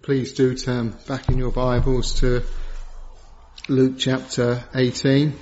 Please do turn back in your Bibles to Luke chapter 18.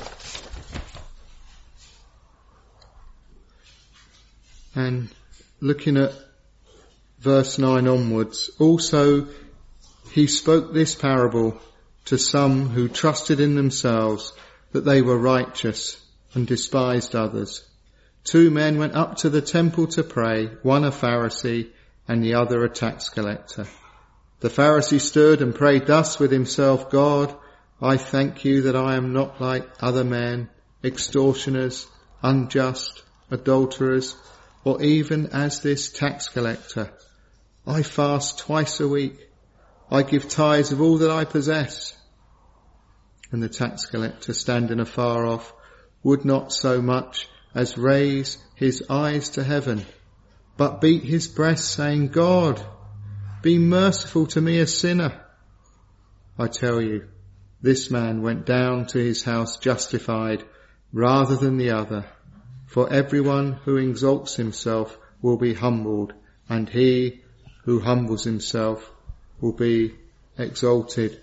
And looking at verse 9 onwards, also he spoke this parable to some who trusted in themselves that they were righteous and despised others. 2 men went up to the temple to pray, one a Pharisee and the other a tax collector. The Pharisee stood and prayed thus with himself, God, I thank you that I am not like other men, extortioners, unjust, adulterers, or even as this tax collector. I fast twice a week. I give tithes of all that I possess. And the tax collector, standing afar off, would not so much as raise his eyes to heaven, but beat his breast, saying, God, be merciful to me, a sinner. I tell you, this man went down to his house justified rather than the other. For everyone who exalts himself will be humbled, and he who humbles himself will be exalted.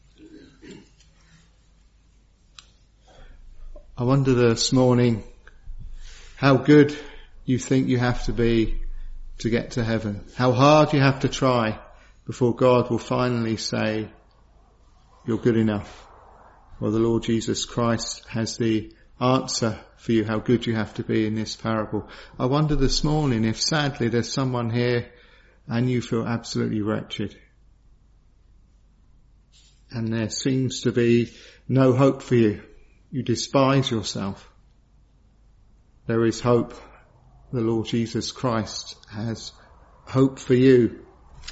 I wonder this morning how good you think you have to be to get to heaven. How hard you have to try before God will finally say, you're good enough. Well, the Lord Jesus Christ has the answer for you, how good you have to be in this parable. I wonder this morning if sadly there's someone here and you feel absolutely wretched. And there seems to be no hope for you. You despise yourself. There is hope. The Lord Jesus Christ has hope for you.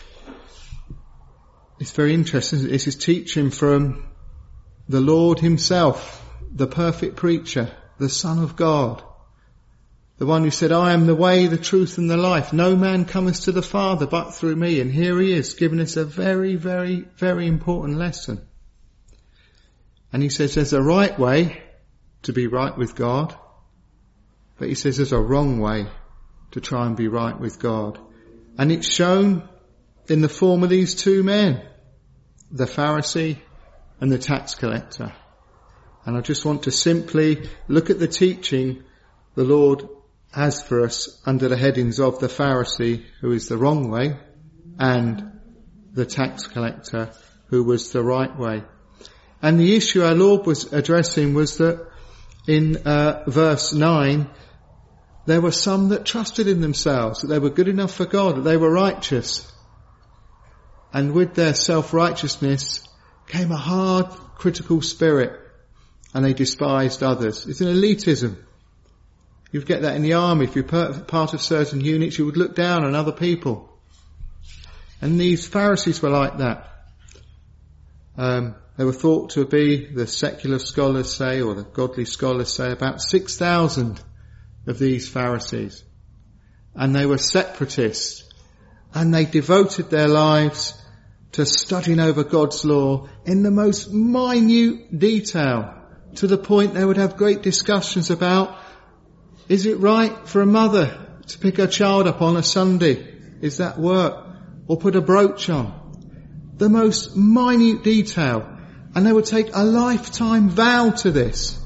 It's very interesting. This is teaching from the Lord himself, the perfect preacher, the Son of God. The one who said, I am the way, the truth and the life. No man cometh to the Father but through me. And here he is giving us a very, very, very important lesson. And he says there's a right way to be right with God. But he says there's a wrong way to try and be right with God. And it's shown in the form of these 2 men, the Pharisee and the tax collector. And I just want to simply look at the teaching the Lord has for us under the headings of the Pharisee, who is the wrong way, and the tax collector, who was the right way. And the issue our Lord was addressing was that in verse 9, there were some that trusted in themselves, that they were good enough for God, that they were righteous. And with their self-righteousness came a hard, critical spirit, and they despised others. It's an elitism. You'd get that in the army. If you're part of certain units, you would look down on other people. And these Pharisees were like that. They were thought to be, the secular scholars say, or the godly scholars say, about 6,000 of these Pharisees. And they were separatists. And they devoted their lives to studying over God's law in the most minute detail, to the point they would have great discussions about, is it right for a mother to pick her child up on a Sunday? Is that work? Or put a brooch on? The most minute detail. And they would take a lifetime vow to this.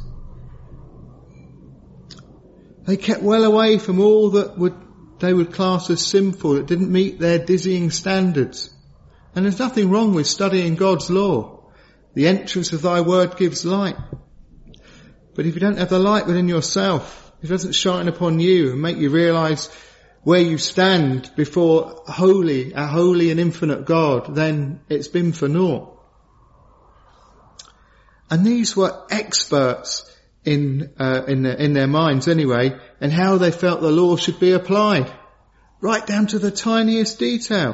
They kept well away from all that they would class as sinful, that didn't meet their dizzying standards. And there's nothing wrong with studying God's law. The entrance of thy word gives light. But if you don't have the light within yourself, if it doesn't shine upon you and make you realise where you stand before a holy and infinite God, then it's been for naught. And these were experts in their minds anyway, and how they felt the law should be applied, right down to the tiniest detail.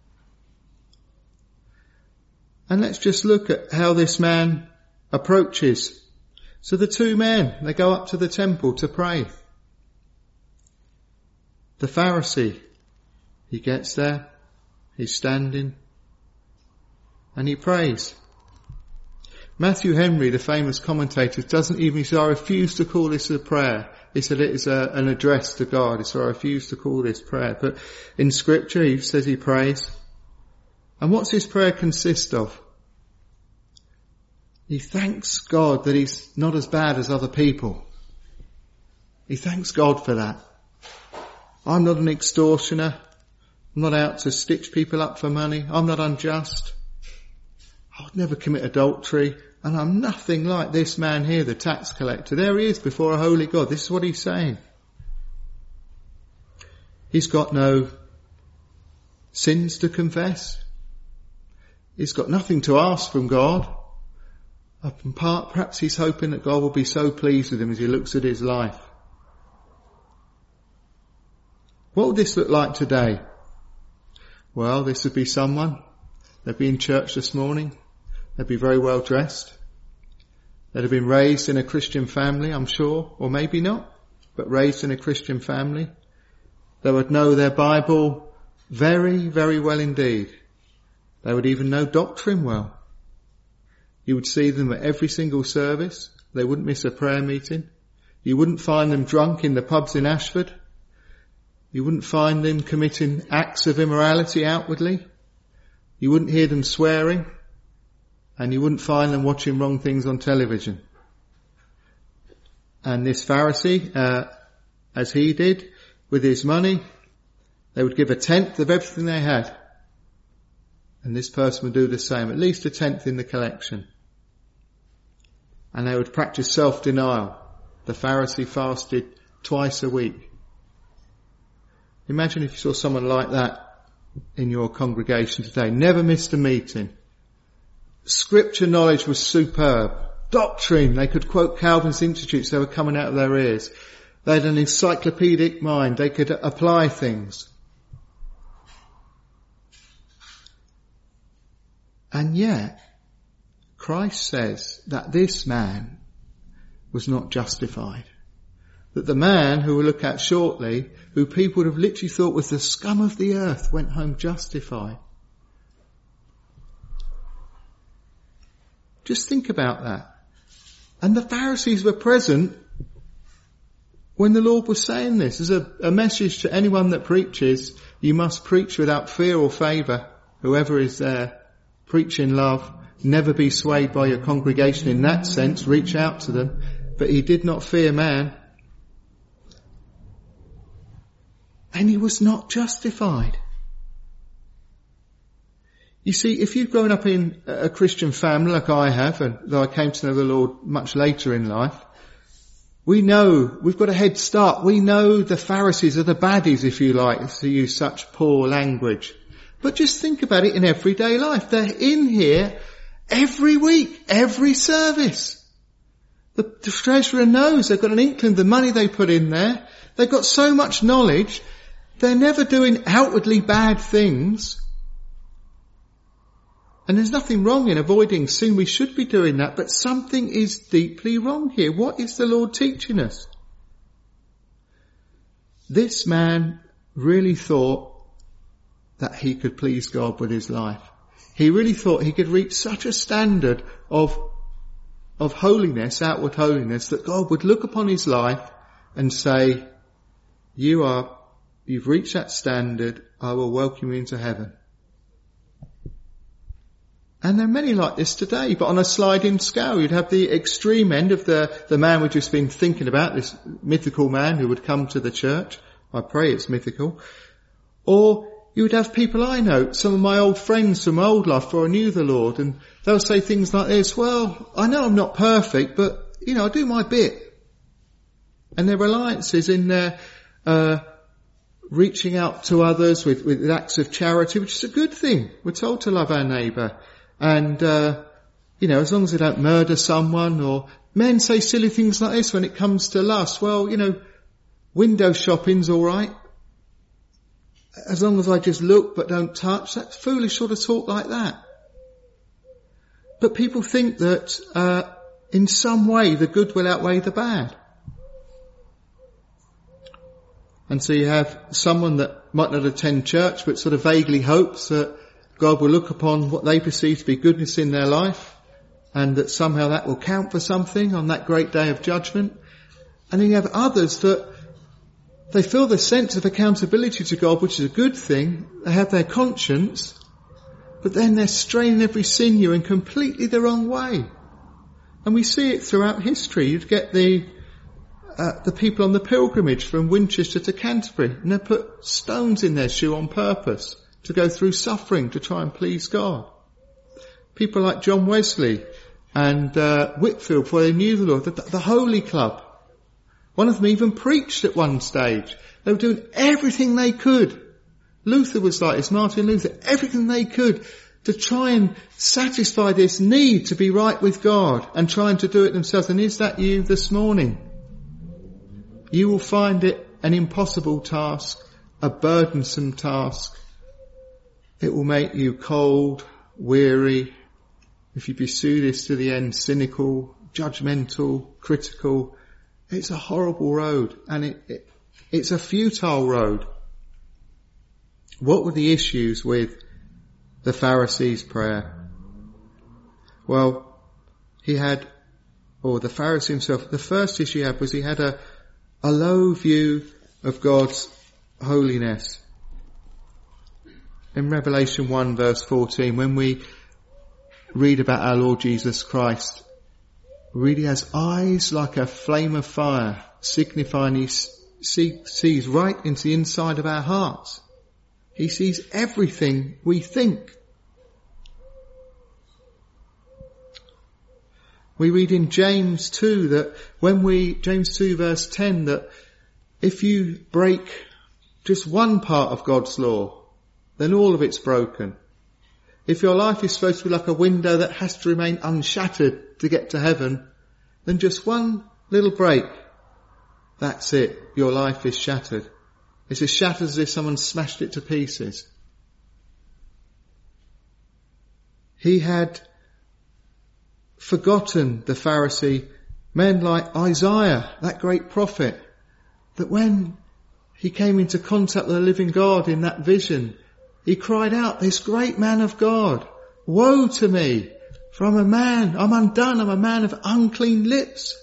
And let's just look at how this man approaches. So the 2 men, they go up to the temple to pray. The Pharisee, he gets there, he's standing, and he prays. Matthew Henry, the famous commentator, doesn't even, he said, I refuse to call this a prayer. He said it is an address to God. He said, I refuse to call this prayer. But in Scripture, he says he prays. And what's his prayer consist of? He thanks God that he's not as bad as other people. He thanks God for that. I'm not an extortioner. I'm not out to stitch people up for money. I'm not unjust. I would never commit adultery. And I'm nothing like this man here, the tax collector. There he is before a holy God. This is what he's saying. He's got no sins to confess. He's got nothing to ask from God. Up in part, perhaps he's hoping that God will be so pleased with him as he looks at his life. What would this look like today? Well, this would be someone. They'd be in church this morning. They'd be very well dressed. They'd have been raised in a Christian family, I'm sure, or maybe not, but raised in a Christian family. They would know their Bible very, very well indeed. They would even know doctrine well. You would see them at every single service. They wouldn't miss a prayer meeting. You wouldn't find them drunk in the pubs in Ashford. You wouldn't find them committing acts of immorality outwardly. You wouldn't hear them swearing. And you wouldn't find them watching wrong things on television. And this Pharisee, as he did with his money, they would give 1/10 of everything they had. And this person would do the same, at least 1/10 in the collection. And they would practice self-denial. The Pharisee fasted twice a week. Imagine if you saw someone like that in your congregation today. Never missed a meeting. Scripture knowledge was superb. Doctrine, they could quote Calvin's Institutes, they were coming out of their ears. They had an encyclopedic mind, they could apply things. And yet, Christ says that this man was not justified. That the man who we'll look at shortly, who people would have literally thought was the scum of the earth, went home justified. Just think about that. And the Pharisees were present when the Lord was saying this. As a message to anyone that preaches, you must preach without fear or favour, whoever is there. Preach in love. Never be swayed by your congregation in that sense. Reach out to them. But he did not fear man. And he was not justified. You see, if you've grown up in a Christian family like I have, and though I came to know the Lord much later in life, we know, we've got a head start. We know the Pharisees are the baddies, if you like, to use such poor language. But just think about it in everyday life. They're in here every week, every service. The treasurer knows they've got an inkling of the money they put in there. They've got so much knowledge. They're never doing outwardly bad things. And there's nothing wrong in avoiding sin. We should be doing that. But something is deeply wrong here. What is the Lord teaching us? This man really thought that he could please God with his life. He really thought he could reach such a standard of holiness, outward holiness, that God would look upon his life and say, you've reached that standard, I will welcome you into heaven. And there are many like this today, but on a sliding scale. You'd have the extreme end of the man we've just been thinking about, this mythical man who would come to the church. I pray it's mythical. Or you would have people I know, some of my old friends from my old life before I knew the Lord, and they'll say things like this, well, I know I'm not perfect, but, I do my bit. And their reliance is in their reaching out to others with acts of charity, which is a good thing. We're told to love our neighbour. And, as long as they don't murder someone, or men say silly things like this when it comes to lust. Well, window shopping's alright. As long as I just look but don't touch, that's foolish sort of talk like that. But people think that, in some way the good will outweigh the bad. And so you have someone that might not attend church but sort of vaguely hopes that God will look upon what they perceive to be goodness in their life, and that somehow that will count for something on that great day of judgment. And then you have others that they feel the sense of accountability to God, which is a good thing. They have their conscience, but then they're straining every sinew in completely the wrong way. And we see it throughout history. You'd get the people on the pilgrimage from Winchester to Canterbury, and they put stones in their shoe on purpose to go through suffering to try and please God. People like John Wesley and Whitfield, before they knew the Lord, the Holy Club. One of them even preached at one stage. They were doing everything they could. Luther was like this, Martin Luther, everything they could to try and satisfy this need to be right with God and trying to do it themselves. And is that you this morning? You will find it an impossible task, a burdensome task. It will make you cold, weary, if you pursue this to the end, cynical, judgmental, critical. It's a horrible road, and it's a futile road. What were the issues with the Pharisees' prayer? Well, the Pharisee himself, the first issue he had was he had a low view of God's holiness. In Revelation 1 verse 14, when we read about our Lord Jesus Christ, really has eyes like a flame of fire, signifying he sees right into the inside of our hearts. He sees everything we think. We read in James 2 that James 2 verse 10, that if you break just one part of God's law, then all of it's broken. If your life is supposed to be like a window that has to remain unshattered to get to heaven, then just one little break, that's it. Your life is shattered. It's as shattered as if someone smashed it to pieces. He had forgotten, the Pharisee, men like Isaiah, that great prophet, that when he came into contact with the living God in that vision, he cried out, this great man of God, woe to me, for I'm undone, I'm a man of unclean lips.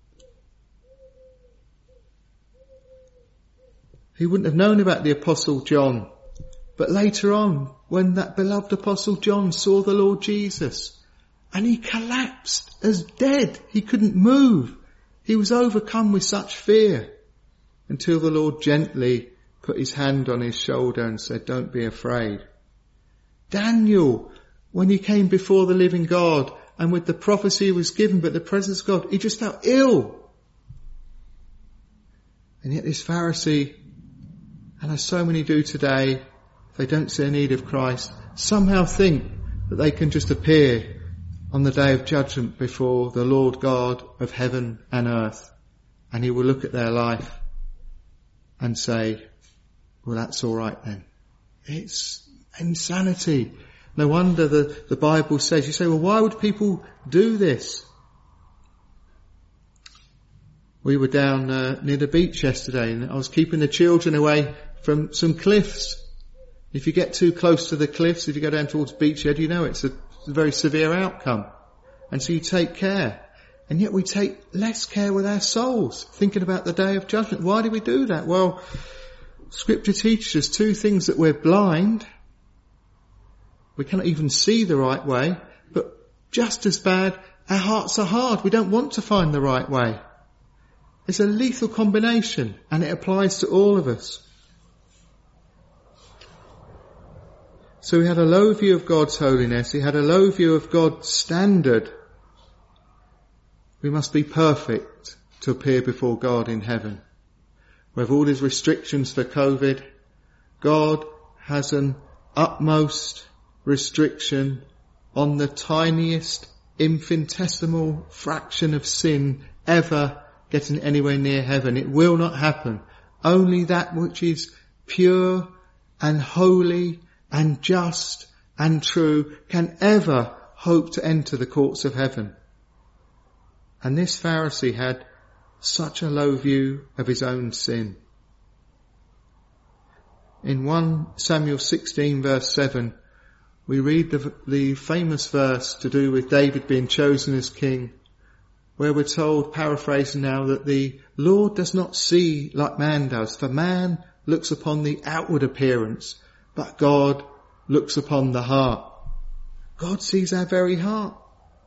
He wouldn't have known about the Apostle John, but later on, when that beloved Apostle John saw the Lord Jesus, and he collapsed as dead, he couldn't move. He was overcome with such fear, until the Lord gently put his hand on his shoulder and said, don't be afraid. Daniel, when he came before the living God, and with the prophecy he was given, but the presence of God, he just felt ill. And yet this Pharisee, and as so many do today, if they don't see a need of Christ, somehow think that they can just appear on the day of judgment before the Lord God of heaven and earth, and he will look at their life and say, well, that's all right then. It's insanity. No wonder the Bible says, you say, well, why would people do this? We were down near the beach yesterday, and I was keeping the children away from some cliffs. If you get too close to the cliffs, if you go down towards Beachhead, you know it's a very severe outcome. And so you take care. And yet we take less care with our souls, thinking about the day of judgment. Why do we do that? Well, Scripture teaches us two things: that we're blind, we cannot even see the right way, but just as bad, our hearts are hard. We don't want to find the right way. It's a lethal combination, and it applies to all of us. So he had a low view of God's holiness. He had a low view of God's standard. We must be perfect to appear before God in heaven. With all his restrictions for COVID, God has an utmost restriction on the tiniest infinitesimal fraction of sin ever getting anywhere near heaven. It will not happen. Only that which is pure and holy and just and true can ever hope to enter the courts of heaven. And this Pharisee had such a low view of his own sin. In 1 Samuel 16 verse 7, we read the famous verse to do with David being chosen as king, where we're told, paraphrasing now, that the Lord does not see like man does, for man looks upon the outward appearance, but God looks upon the heart. God sees our very heart.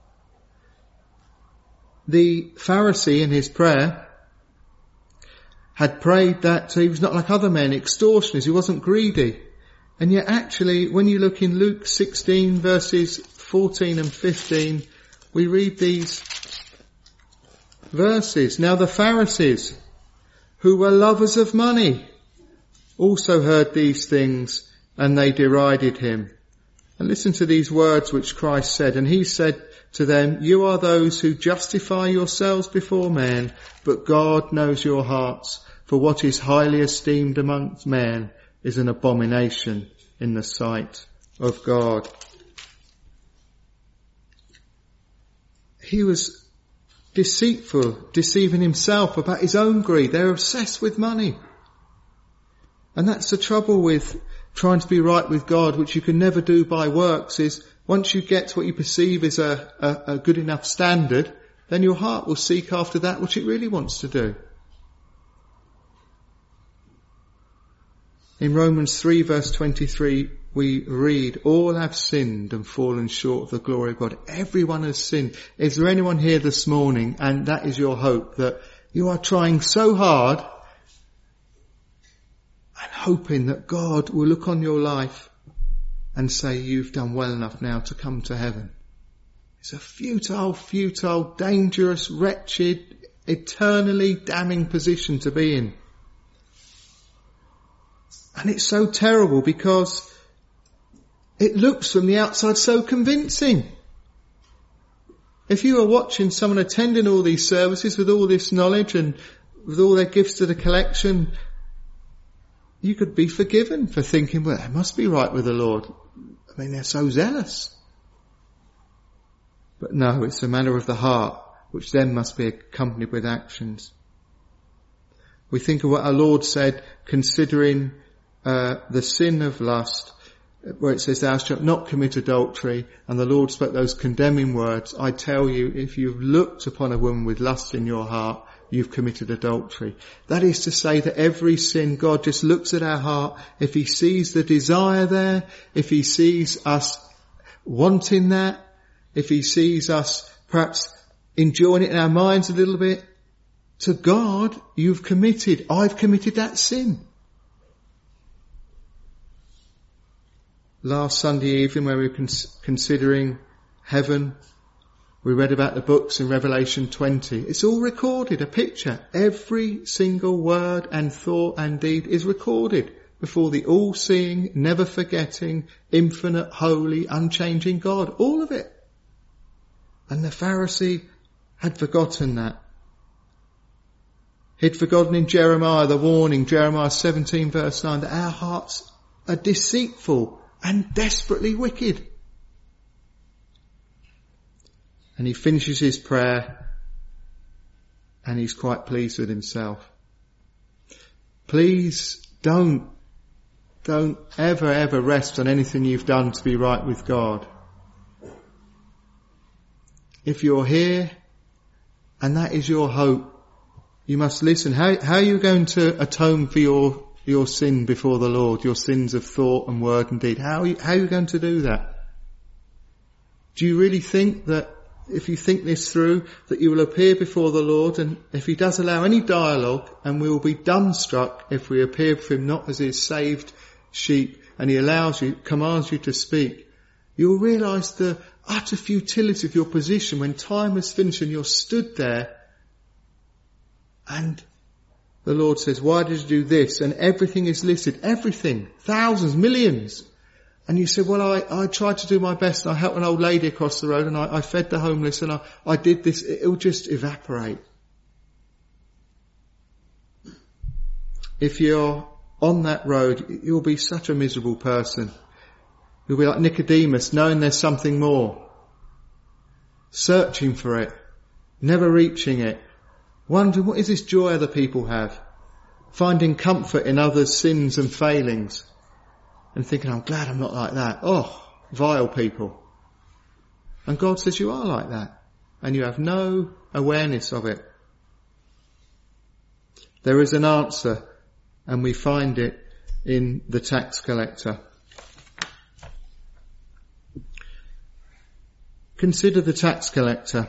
The Pharisee in his prayer had prayed that he was not like other men, extortioners, he wasn't greedy. And yet actually, when you look in Luke 16 verses 14 and 15, we read these verses. Now the Pharisees, who were lovers of money, also heard these things, and they derided him. And listen to these words which Christ said. And he said to them, you are those who justify yourselves before men, but God knows your hearts. For what is highly esteemed amongst men is an abomination in the sight of God. He was deceitful, deceiving himself about his own greed. They're obsessed with money. And that's the trouble with trying to be right with God, which you can never do by works, is once you get to what you perceive as a good enough standard, then your heart will seek after that which it really wants to do. In Romans 3 verse 23 we read, all have sinned and fallen short of the glory of God. Everyone has sinned. Is there anyone here this morning, and that is your hope, that you are trying so hard and hoping that God will look on your life and say you've done well enough now to come to heaven? It's a futile, dangerous, wretched, eternally damning position to be in. And it's so terrible because it looks from the outside so convincing. If you are watching someone attending all these services with all this knowledge and with all their gifts to the collection, you could be forgiven for thinking, well, they must be right with the Lord. I mean, they're so zealous. But no, it's a matter of the heart, which then must be accompanied with actions. We think of what our Lord said, considering the sin of lust, where it says, thou shalt not commit adultery, and the Lord spoke those condemning words, I tell you, if you've looked upon a woman with lust in your heart, you've committed adultery. That is to say that every sin, God just looks at our heart. If he sees the desire there, if he sees us wanting that, if he sees us perhaps enjoying it in our minds a little bit, to God, I've committed that sin. Last Sunday evening, when we were considering heaven, we read about the books in Revelation 20. It's all recorded, a picture. Every single word and thought and deed is recorded before the all-seeing, never forgetting, infinite, holy, unchanging God. All of it. And the Pharisee had forgotten that. He'd forgotten in Jeremiah the warning, Jeremiah 17 verse 9, that our hearts are deceitful and desperately wicked. And he finishes his prayer and he's quite pleased with himself. Please don't ever rest on anything you've done to be right with God. If you're here and that is your hope, you must listen. How are you going to atone for your sin before the Lord, your sins of thought and word and deed? How are you going to do that? Do you really think that if you think this through, that you will appear before the Lord, and if he does allow any dialogue, and we will be dumbstruck if we appear before him not as his saved sheep, and he commands you to speak, you'll realise the utter futility of your position when time is finished and you're stood there and the Lord says, why did you do this? And everything is listed. Everything. Thousands, millions. And you say, well, I tried to do my best. I helped an old lady across the road and I fed the homeless and I did this. It'll just evaporate. If you're on that road, you'll be such a miserable person. You'll be like Nicodemus, knowing there's something more. Searching for it. Never reaching it. Wondering, what is this joy other people have? Finding comfort in others' sins and failings. And thinking, I'm glad I'm not like that. Oh, vile people. And God says you are like that. And you have no awareness of it. There is an answer, and we find it in the tax collector. Consider the tax collector.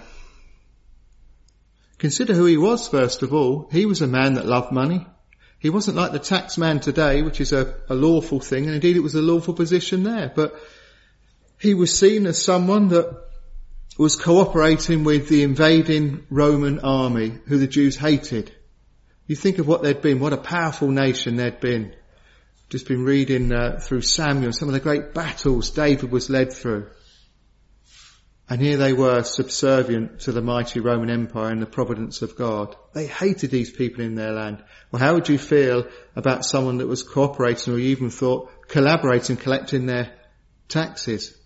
Consider who he was, first of all. He was a man that loved money. He wasn't like the tax man today, which is a lawful thing, and indeed it was a lawful position there. But he was seen as someone that was cooperating with the invading Roman army, who the Jews hated. You think of what they'd been, what a powerful nation they'd been. Just been reading through Samuel, some of the great battles David was led through. And here they were, subservient to the mighty Roman Empire and the providence of God. They hated these people in their land. Well, how would you feel about someone that was cooperating, or you even thought collaborating, collecting their taxes? It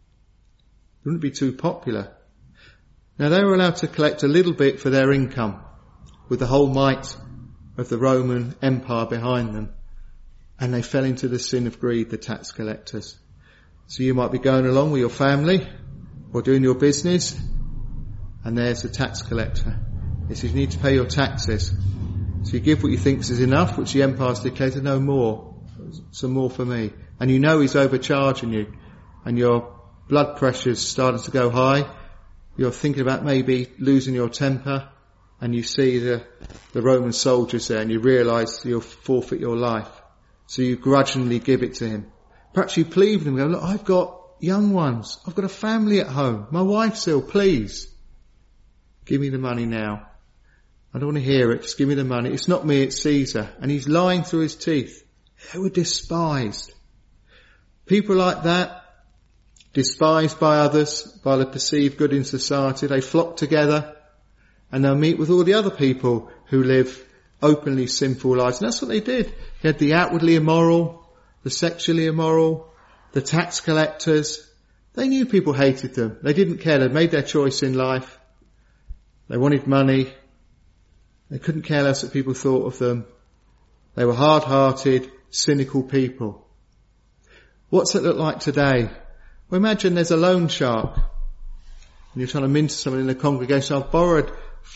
wouldn't be too popular. Now, they were allowed to collect a little bit for their income, with the whole might of the Roman Empire behind them. And they fell into the sin of greed, the tax collectors. So you might be going along with your family, or doing your business, and there's the tax collector. He says, you need to pay your taxes. So you give what you think is enough, which the empire's declared, no more. Some more for me. And you know he's overcharging you, and your blood pressure's starting to go high. You're thinking about maybe losing your temper, and you see the Roman soldiers there, and you realise you'll forfeit your life. So you grudgingly give it to him. Perhaps you plead with him and go, look, I've got young ones. I've got a family at home. My wife's ill. Please, give me the money now. I don't want to hear it. Just give me the money. It's not me, it's Caesar. And he's lying through his teeth. They were despised. People like that, despised by others, by the perceived good in society, they flock together and they'll meet with all the other people who live openly sinful lives. And that's what they did. You had the outwardly immoral, the sexually immoral, the tax collectors. They knew people hated them. They didn't care. They'd made their choice in life. They wanted money. They couldn't care less what people thought of them. They were hard-hearted, cynical people. What's it look like today? Well, imagine there's a loan shark and you're trying to mince someone in the congregation. I've borrowed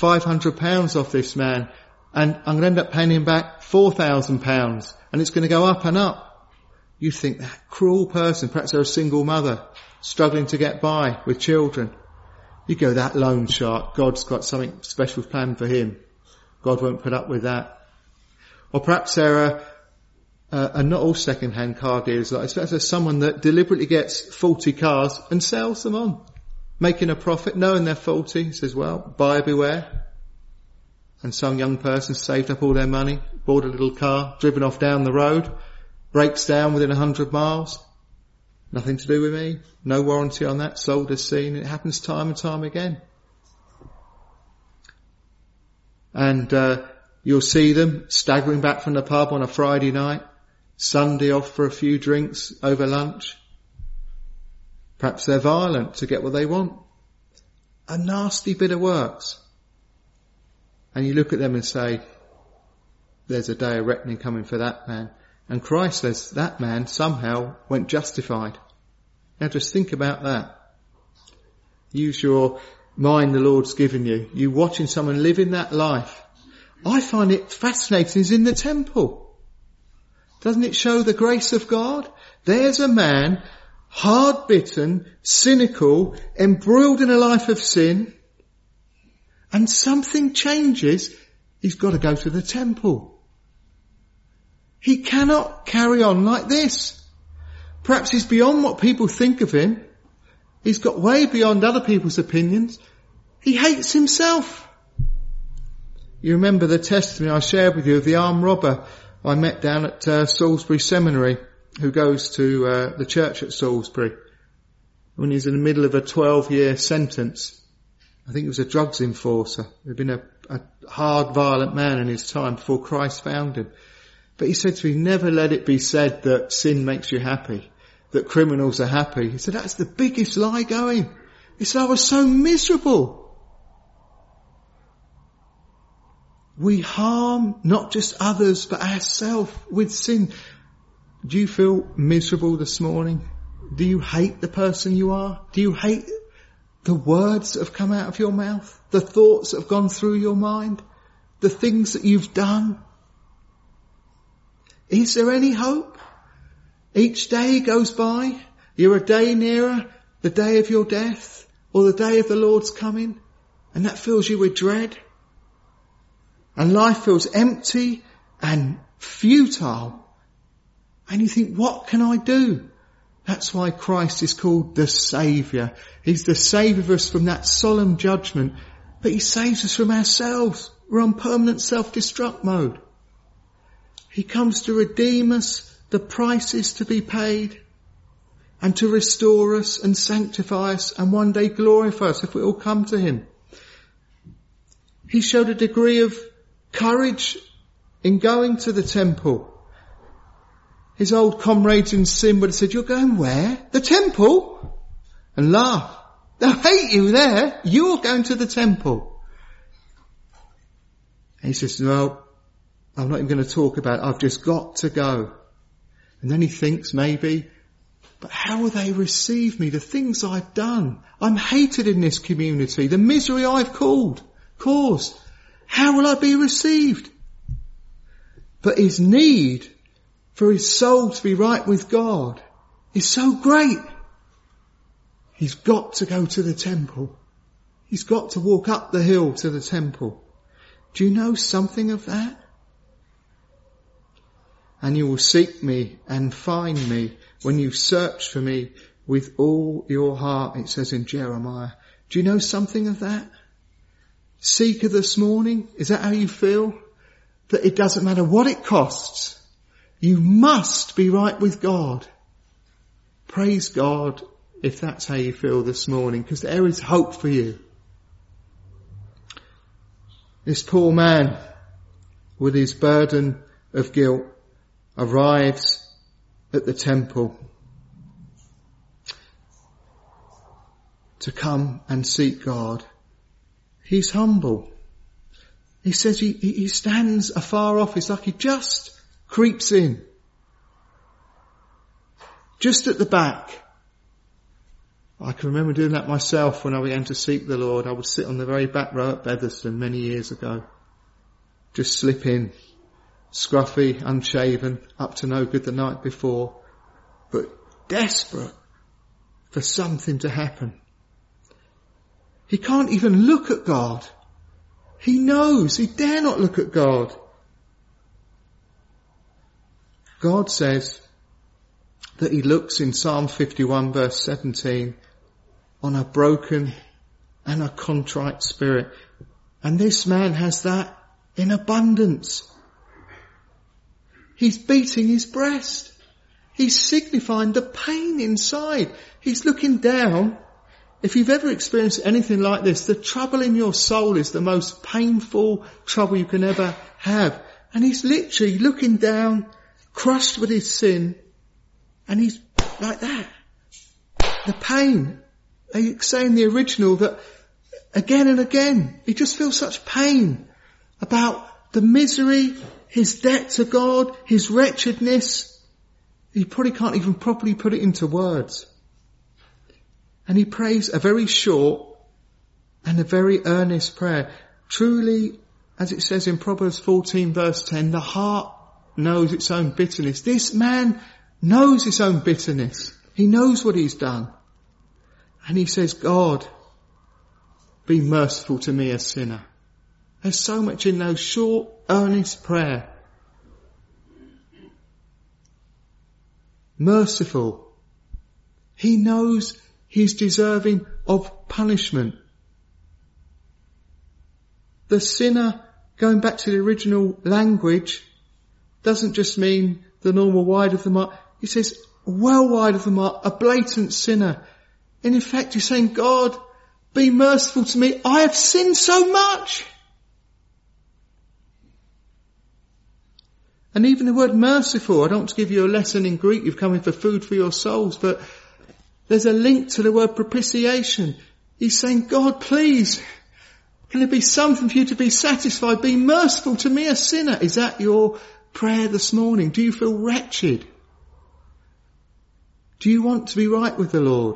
£500 off this man and I'm going to end up paying him back £4,000 and it's going to go up and up. You think that cruel person, perhaps they're a single mother, struggling to get by with children. You go, that loan shark, God's got something special planned for him. God won't put up with that. Or perhaps they're not all second-hand car dealers like this. Perhaps there's someone that deliberately gets faulty cars and sells them on, making a profit, knowing they're faulty. Says, well, buyer beware. And some young person saved up all their money, bought a little car, driven off down the road, breaks down within 100 miles. Nothing to do with me. No warranty on that. Sold as seen. It happens time and time again. And you'll see them staggering back from the pub on a Friday night, Sunday off for a few drinks over lunch. Perhaps they're violent to get what they want. A nasty bit of works. And you look at them and say, there's a day of reckoning coming for that man. And Christ says that man somehow went justified. Now just think about that. Use your mind the Lord's given you. You watching someone living that life. I find it fascinating. He's in the temple. Doesn't it show the grace of God? There's a man, hard-bitten, cynical, embroiled in a life of sin, and something changes. He's got to go to the temple. He cannot carry on like this. Perhaps he's beyond what people think of him. He's got way beyond other people's opinions. He hates himself. You remember the testimony I shared with you of the armed robber I met down at Salisbury Seminary, who goes to the church at Salisbury, when he's in the middle of a 12-year sentence. I think he was a drugs enforcer. He'd been a hard, violent man in his time before Christ found him. But he said to me, never let it be said that sin makes you happy, that criminals are happy. He said, that's the biggest lie going. He said, I was so miserable. We harm not just others, but ourselves with sin. Do you feel miserable this morning? Do you hate the person you are? Do you hate the words that have come out of your mouth? The thoughts that have gone through your mind? The things that you've done? Is there any hope? Each day goes by. You're a day nearer the day of your death. or the day of the Lord's coming, and that fills you with dread, and life feels empty and futile, and you think, what can I do? That's why Christ is called the Saviour. He's the saviour of us from that solemn judgment, but he saves us from ourselves. We're on permanent self-destruct mode. He comes to redeem us, the price is to be paid, and to restore us and sanctify us and one day glorify us if we all come to him. He showed a degree of courage in going to the temple. His old comrades in sin would have said, you're going where? The temple? And laugh. They'll hate you there. You're going to the temple. And he says, no, I'm not even going to talk about it. I've just got to go. And then he thinks maybe, but how will they receive me? The things I've done. I'm hated in this community. The misery I've caused. How will I be received? But his need for his soul to be right with God is so great. He's got to go to the temple. He's got to walk up the hill to the temple. Do you know something of that? And you will seek me and find me when you search for me with all your heart, it says in Jeremiah. Do you know something of that? Seeker this morning, is that how you feel? That it doesn't matter what it costs. You must be right with God. Praise God if that's how you feel this morning, because there is hope for you. This poor man with his burden of guilt arrives at the temple to come and seek God. He's humble. He says he stands afar off. It's like he just creeps in. Just at the back. I can remember doing that myself when I began to seek the Lord. I would sit on the very back row at Betherston many years ago. Just slip in. Scruffy, unshaven, up to no good the night before, but desperate for something to happen. He can't even look at God. He knows he dare not look at God. God says that he looks in Psalm 51 verse 17 on a broken and a contrite spirit. And this man has that in abundance. He's beating his breast. He's signifying the pain inside. He's looking down. If you've ever experienced anything like this, the trouble in your soul is the most painful trouble you can ever have. And he's literally looking down, crushed with his sin, and he's like that. The pain. They say in the original that again and again, he just feels such pain about the misery, his debt to God, his wretchedness. He probably can't even properly put it into words. And he prays a very short and a very earnest prayer. Truly, as it says in Proverbs 14 verse 10, the heart knows its own bitterness. This man knows his own bitterness. He knows what he's done. And he says, God, be merciful to me, a sinner. There's so much in those short, earnest prayer. Merciful. He knows he's deserving of punishment. The sinner, going back to the original language, doesn't just mean the normal wide of the mark. He says, well wide of the mark, a blatant sinner. In effect, he's saying, God, be merciful to me. I have sinned so much. And even the word merciful, I don't want to give you a lesson in Greek, you've come in for food for your souls, but there's a link to the word propitiation. He's saying, God, please, can there be something for you to be satisfied? Be merciful to me, a sinner. Is that your prayer this morning? Do you feel wretched? Do you want to be right with the Lord?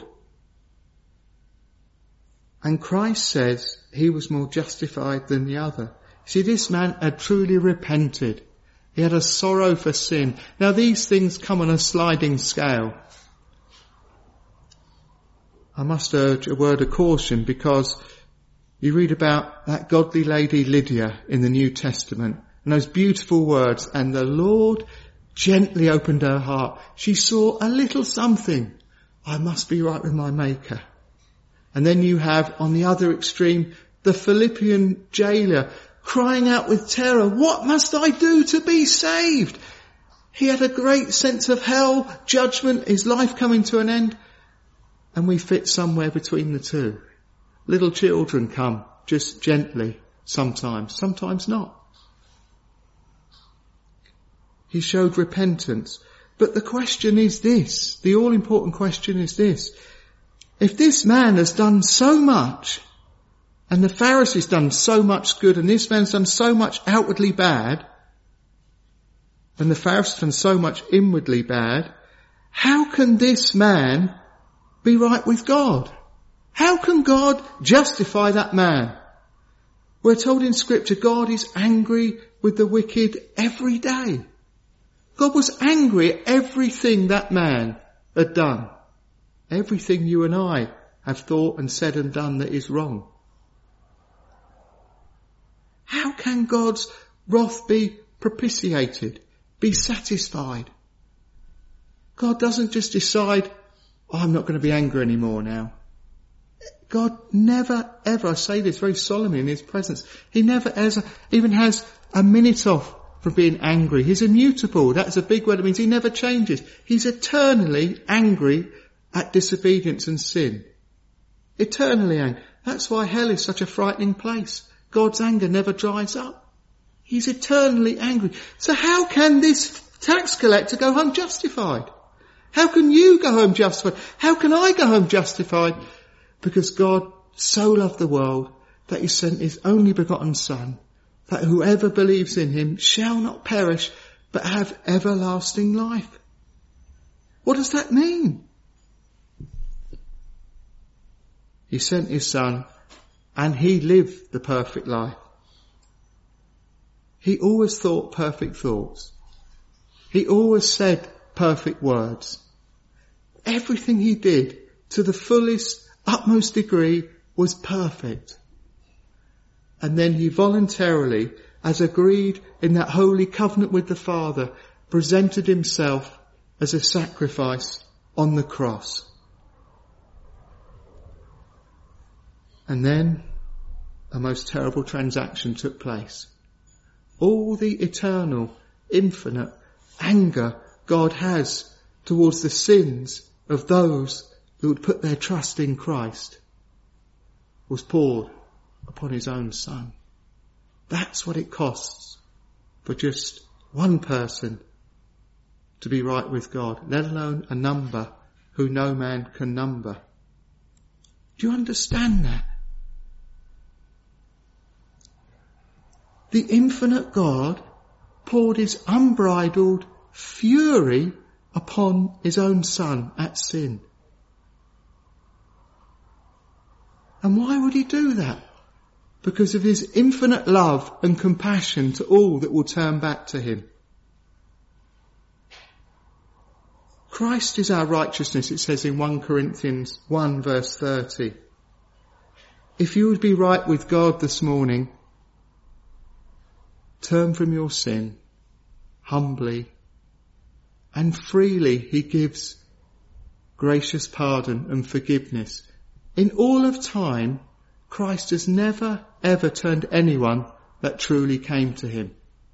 And Christ says he was more justified than the other. See, this man had truly repented. He had a sorrow for sin. Now these things come on a sliding scale. I must urge a word of caution, because you read about that godly lady Lydia in the New Testament and those beautiful words, and the Lord gently opened her heart. She saw a little something. I must be right with my Maker. And then you have on the other extreme the Philippian jailer crying out with terror, what must I do to be saved? He had a great sense of hell, judgment, his life coming to an end. And we fit somewhere between the two. Little children come just gently sometimes not. He showed repentance. But the question is this, the all-important question is this. If this man has done so much, and the Pharisees done so much good, and this man's done so much outwardly bad, and the Pharisees done so much inwardly bad, how can this man be right with God? How can God justify that man? We're told in Scripture God is angry with the wicked every day. God was angry at everything that man had done. Everything you and I have thought and said and done that is wrong. How can God's wrath be propitiated, be satisfied? God doesn't just decide, I'm not going to be angry anymore now. God never ever, I say this very solemnly in his presence, he never ever even has a minute off from being angry. He's immutable. That's a big word. It means he never changes. He's eternally angry at disobedience and sin. Eternally angry. That's why hell is such a frightening place. God's anger never dries up. He's eternally angry. So how can this tax collector go home justified? How can you go home justified? How can I go home justified? Because God so loved the world that he sent his only begotten Son, that whoever believes in him shall not perish, but have everlasting life. What does that mean? He sent his Son, and he lived the perfect life. He always thought perfect thoughts. He always said perfect words. Everything he did, to the fullest, utmost degree, was perfect. And then he voluntarily, as agreed in that holy covenant with the Father, presented himself as a sacrifice on the cross. And then a most terrible transaction took place. All the eternal, infinite anger God has towards the sins of those who would put their trust in Christ was poured upon his own Son. That's what it costs for just one person to be right with God, let alone a number who no man can number. Do you understand that? The infinite God poured his unbridled fury upon his own Son at sin. And why would he do that? Because of his infinite love and compassion to all that will turn back to him. Christ is our righteousness, it says in 1 Corinthians 1 verse 30. If you would be right with God this morning, turn from your sin, humbly, and freely he gives gracious pardon and forgiveness. In all of time, Christ has never ever turned anyone that truly came to him.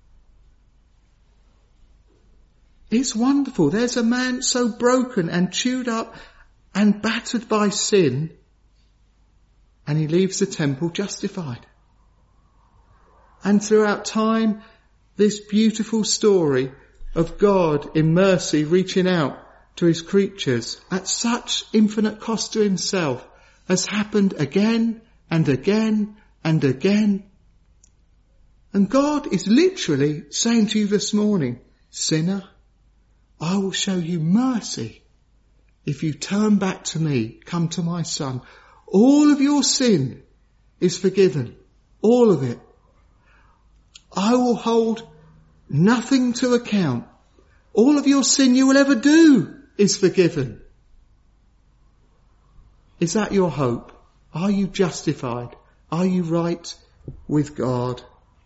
It's wonderful. There's a man so broken and chewed up and battered by sin, and he leaves the temple justified. And throughout time, this beautiful story of God in mercy reaching out to his creatures at such infinite cost to himself has happened again and again and again. And God is literally saying to you this morning, sinner, I will show you mercy if you turn back to me, come to my Son. All of your sin is forgiven. All of it. I will hold nothing to account. All of your sin you will ever do is forgiven. Is that your hope? Are you justified? Are you right with God?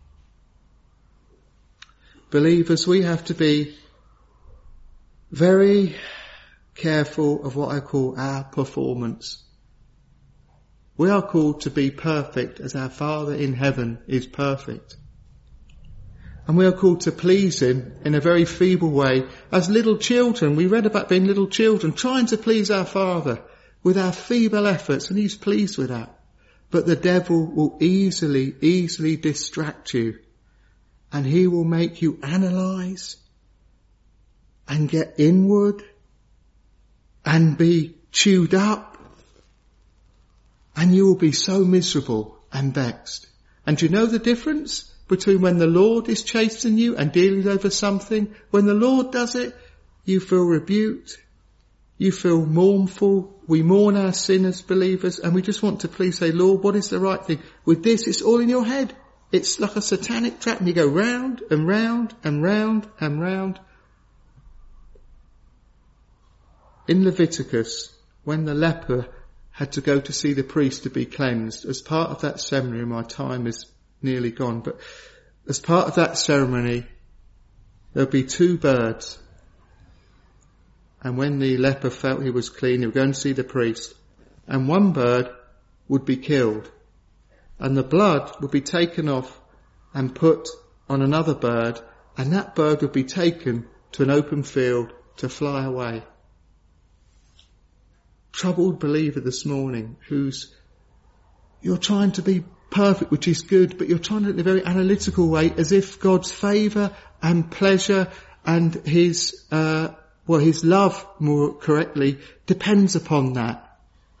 Believers, we have to be very careful of what I call our performance. We are called to be perfect as our Father in heaven is perfect. And we are called to please him in a very feeble way. As little children, we read about being little children, trying to please our Father with our feeble efforts, and he's pleased with that. But the devil will easily distract you, and he will make you analyse and get inward and be chewed up, and you will be so miserable and vexed. And do you know the difference between when the Lord is chastening you and dealing over something? When the Lord does it, you feel rebuked, you feel mournful. We mourn our sin as believers, and we just want to please say, Lord, what is the right thing? With this, it's all in your head. It's like a satanic trap, and you go round and round and round and round. In Leviticus, when the leper had to go to see the priest to be cleansed, as part of that ceremony, my time is nearly gone, but as part of that ceremony, there'll be 2 birds. And when the leper felt he was clean, he would go and see the priest. And one bird would be killed. And the blood would be taken off and put on another bird. And that bird would be taken to an open field to fly away. Troubled believer this morning you're trying to be perfect, which is good, but you're trying to do it in a very analytical way, as if God's favour and pleasure and his love, more correctly, depends upon that.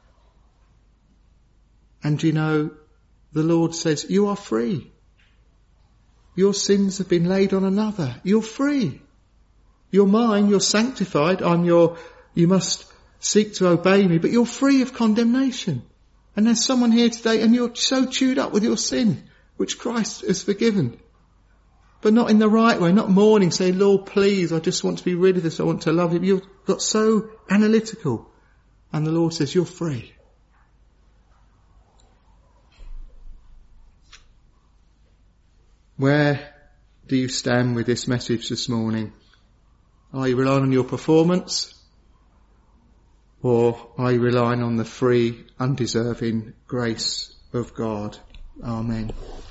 And you know, the Lord says, you are free. Your sins have been laid on another. You're free. You're mine, you're sanctified, you must seek to obey me, but you're free of condemnation. And there's someone here today and you're so chewed up with your sin, which Christ has forgiven. But not in the right way, not mourning, saying, Lord, please, I just want to be rid of this, I want to love him. You've got so analytical. And the Lord says, you're free. Where do you stand with this message this morning? Are you relying on your performance? Or are you relying on the free, undeserving grace of God? Amen.